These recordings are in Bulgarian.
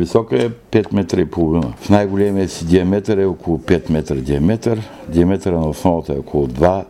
висока е 5 метра и половина. В най-големия си диаметър е около 5 метра диаметър. Диаметъра на основата е около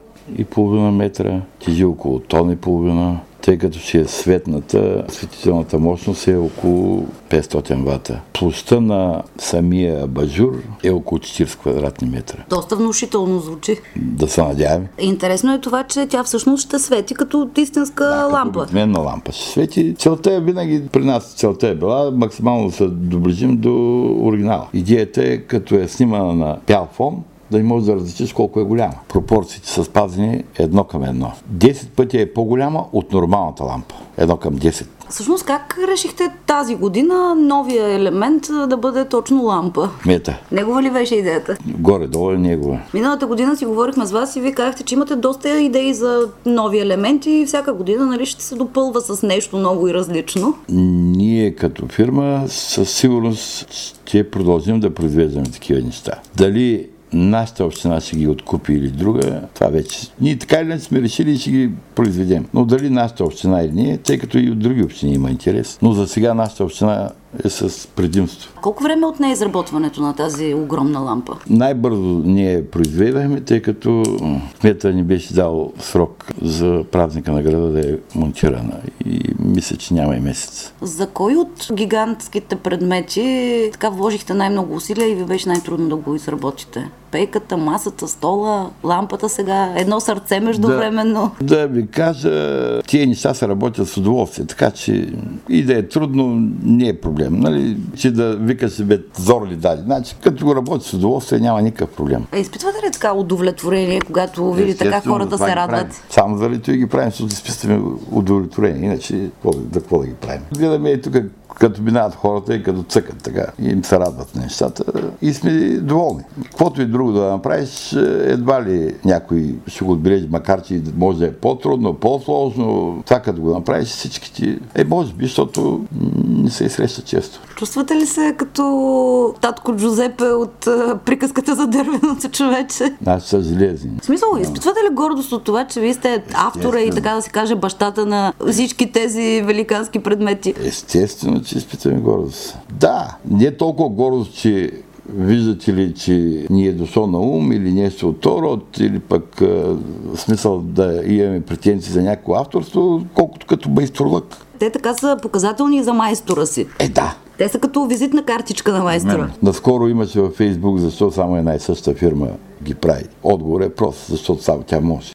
2,5 метра, тежи около тон и половина, тъй като си е светната, светителната мощност е около 500 вата. Площта на самия абажур е около 40 квадратни метра. Доста внушително звучи. Да се надяваме. Интересно е това, че тя всъщност ще свети като истинска лампа. Като обикновена лампа ще свети. Целта е винаги, при нас целта е била максимално да се доближим до оригинала. Идеята е, като е снимана на бял фон, да не можеш да различиш колко е голяма. Пропорциите са спазени 1:1. 10 пъти е по-голяма от нормалната лампа. 1:10. Всъщност как решихте тази година новия елемент да бъде точно лампа? Мета. Негова ли беше идеята? Горе-долу е негова. Миналата година си говорихме с вас и вие казахте, че имате доста идеи за нови елементи и всяка година, нали, ще се допълва с нещо ново и различно. Ние като фирма със сигурност ще продължим да произвеждаме такива неща. Дали нашата община ще ги откупи или друга, това вече. Ние така или не сме решили и ще ги произведем. Но дали нашата община или ние, тъй като и от други общини има интерес. Но за сега нашата община е с предимство. Колко време отне изработването на тази огромна лампа? Най-бързо ние произведахме, тъй като кмета ни беше дал срок за празника на града да е монтирана. И мисля, че няма и месец. За кой от гигантските предмети така вложихте най-много усилия и ви беше най-трудно да го изработите? Пейката, масата, стола, лампата сега, едно сърце междувременно. Да ви кажа, тия неща се работят с удоволствие, така че и да е трудно, не е проблем. Нали? Че да викаш бе зор ли даде. Значи, като го работиш с удоволствие, няма никакъв проблем. Изпитвате ли така удовлетворение, когато видите как хората се радват? Само заради това ги правим, защото изпитваме удовлетворение. Иначе, какво да ги правим? Гледаме и тук, като минават хората и като цъкат така. И им се радват нещата и сме доволни. Каквото и друго да направиш, едва ли някой ще го отбележи, макар че може да е по-трудно, по-сложно. Това като го направиш, всички ти може би, защото не се среща често. Чувствате ли се като татко Джузепе от приказката за дървеното човече? Аз са железни. В смисъл, изпитвате ли гордост от това, че вие сте автора и така да се каже бащата на всички тези великански предмети? Естествено, че изпитваме гордост. Да, не е толкова гордост, че виждате ли, че ни е дошло на ум или нещо от този род, или пък смисъл да имаме претенции за някакво авторство, колкото като майсторлък. Те така са показателни за майстора си. Да. Те са като визитна картичка на майстора. Наскоро имаше във Фейсбук, защо само една и съща фирма ги прави. Отговор е прост, защото само тя може.